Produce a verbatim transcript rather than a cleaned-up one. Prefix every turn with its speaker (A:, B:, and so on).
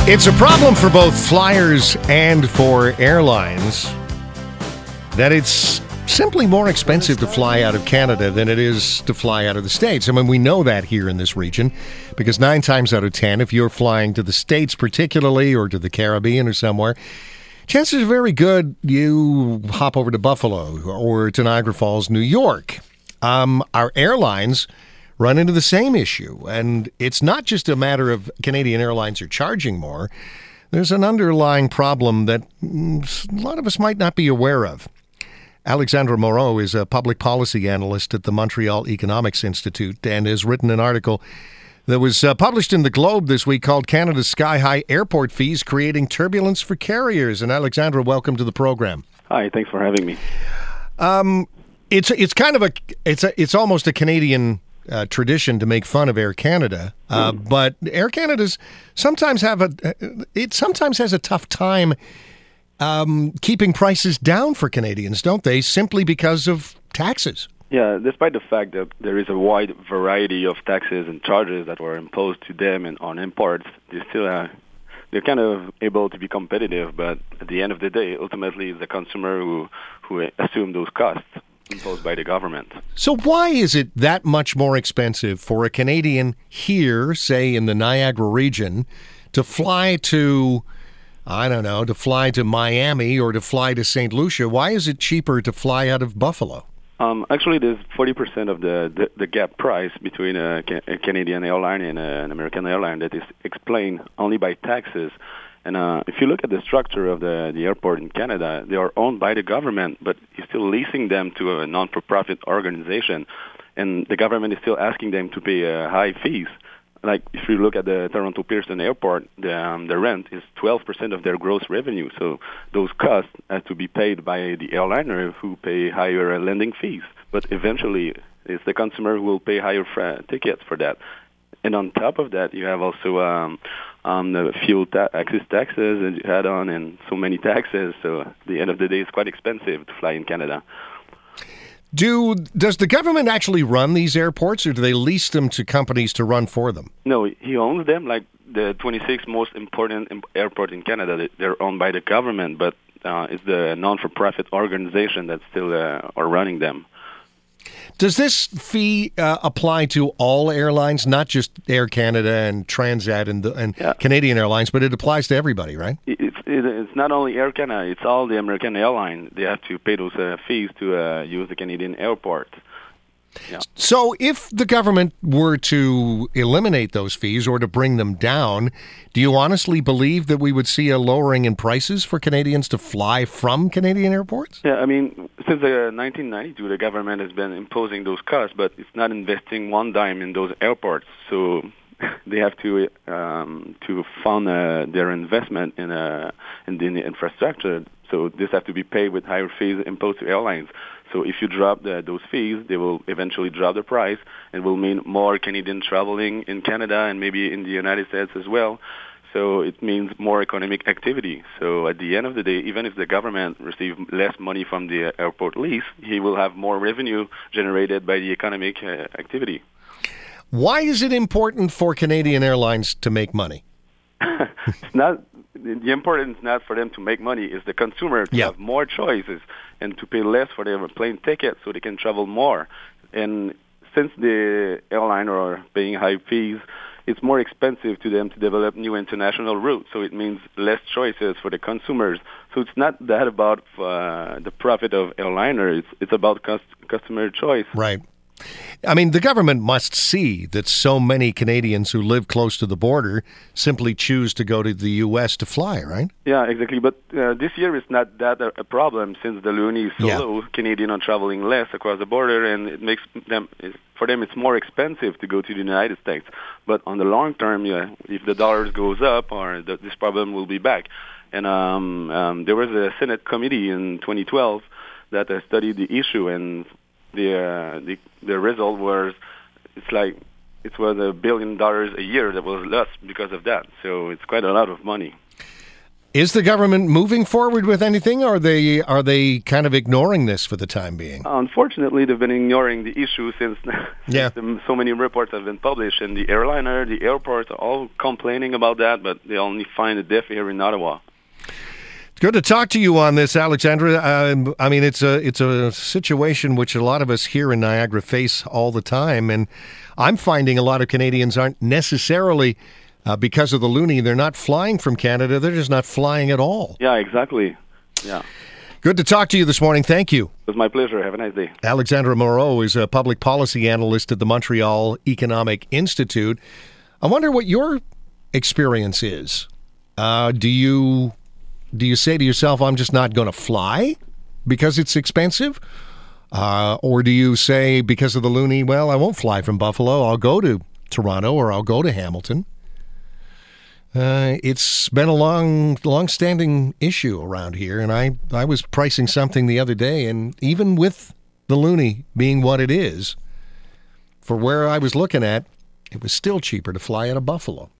A: It's a problem for both flyers and for airlines that it's simply more expensive to fly out of Canada than it is to fly out of the States. I mean, we know that here in this region because nine times out of ten, if you're flying to the States particularly or to the Caribbean or somewhere, chances are very good you hop over to Buffalo or to Niagara Falls, New York. Um, our airlines run into the same issue, and it's not just a matter of Canadian Airlines are charging more. There's an underlying problem that a lot of us might not be aware of. Alexandra Moreau is a public policy analyst at the Montreal Economics Institute and has written an article that was uh, published in the Globe this week called Canada's Sky-High Airport Fees Creating Turbulence for Carriers. And Alexandra, welcome to the program.
B: Hi, thanks for having me.
A: Um, it's it's kind of a it's a, it's almost a Canadian uh, tradition to make fun of Air Canada, uh, mm. but Air Canada's sometimes have a it sometimes has a tough time um, keeping prices down for Canadians, don't they? Simply because of taxes.
B: Yeah, despite the fact that there is a wide variety of taxes and charges that were imposed to them and on imports, they still uh, they're kind of able to be competitive. But at the end of the day, ultimately, it's the consumer who who assume those costs imposed by the government.
A: So why is it that much more expensive for a Canadian here, say in the Niagara region, to fly to, I don't know, to fly to Miami or to fly to Saint Lucia? Why is it cheaper to fly out of Buffalo?
B: Um, actually, there's forty percent of the, the, the gap price between a, a Canadian airline and a, an American airline that is explained only by taxes. And uh, if you look at the structure of the, the airport in Canada, they are owned by the government, but you're still leasing them to a non-for-profit organization. And the government is still asking them to pay uh, high fees. Like if you look at the Toronto Pearson Airport, the, um, the rent is twelve percent of their gross revenue. So those costs have to be paid by the airliner who pay higher uh, landing fees. But eventually, it's the consumer who will pay higher fra- tickets for that. And on top of that, you have also um, um, the fuel ta- access taxes and you add on and so many taxes. So at the end of the day, it's quite expensive to fly in Canada.
A: Do Does the government actually run these airports, or do they lease them to companies to run for them?
B: No, he owns them. Like the twenty-six most important airports in Canada, they're owned by the government, but uh, it's the non-for-profit organization that still uh, are running them.
A: Does this fee uh, apply to all airlines, not just Air Canada and Transat and, the, and yeah. Canadian Airlines, but it applies to everybody, right?
B: It's it, it's not only Air Canada; it's all the American airlines. They have to pay those uh, fees to uh, use the Canadian airport. Yeah.
A: So if the government were to eliminate those fees or to bring them down, do you honestly believe that we would see a lowering in prices for Canadians to fly from Canadian airports?
B: Yeah, I mean, since uh, nineteen ninety-two, the government has been imposing those costs, but it's not investing one dime in those airports. So they have to um, to fund uh, their investment in, uh, in the infrastructure. So this has to be paid with higher fees imposed to airlines. So if you drop the, those fees, they will eventually drop the price and will mean more Canadian traveling in Canada and maybe in the United States as well. So it means more economic activity. So at the end of the day, even if the government receives less money from the airport lease, he will have more revenue generated by the economic uh, activity.
A: Why is it important for Canadian Airlines to make money?
B: It's not the importance not for them to make money is the consumer to yeah. have more choices and to pay less for their plane tickets so they can travel more. And since the airline are paying high fees, it's more expensive to them to develop new international routes. So it means less choices for the consumers. So it's not that about uh, the profit of airliner. It's it's about cost, customer choice.
A: Right. I mean, the government must see that so many Canadians who live close to the border simply choose to go to the U S to fly, right?
B: Yeah, exactly. But uh, this year it's not that a, a problem since the loonie is so
A: yeah.
B: low. Canadians are traveling less across the border, and it makes them for them it's more expensive to go to the United States. But on the long term, yeah, if the dollar goes up, or the, this problem will be back. And um, um, there was a Senate committee in twenty twelve that uh, studied the issue, and the uh, the the result was it's like it was a billion dollars a year that was lost because of that. So it's quite a lot of money.
A: Is the government moving forward with anything, or are they are they kind of ignoring this for the time being?
B: Unfortunately, they've been ignoring the issue since,
A: yeah.
B: since so many reports have been published, and the airliner, the airports are all complaining about that, but they only find a deaf ear in Ottawa.
A: It's good to talk to you on this, Alexandra. Uh, I mean, it's a it's a situation which a lot of us here in Niagara face all the time, and I'm finding a lot of Canadians aren't necessarily, uh, because of the loonie, they're not flying from Canada. They're just not flying at all.
B: Yeah, exactly. Yeah.
A: Good to talk to you this morning. Thank you.
B: It was my pleasure. Have a nice day.
A: Alexandra Moreau is a public policy analyst at the Montreal Economic Institute. I wonder what your experience is. Uh, do you do you say to yourself, I'm just not going to fly because it's expensive? Uh, or do you say, because of the loonie, well, I won't fly from Buffalo. I'll go to Toronto or I'll go to Hamilton. Uh, it's been a long, long-standing issue around here, and I, I was pricing something the other day, and even with the loonie being what it is, for where I was looking at, it was still cheaper to fly out of Buffalo.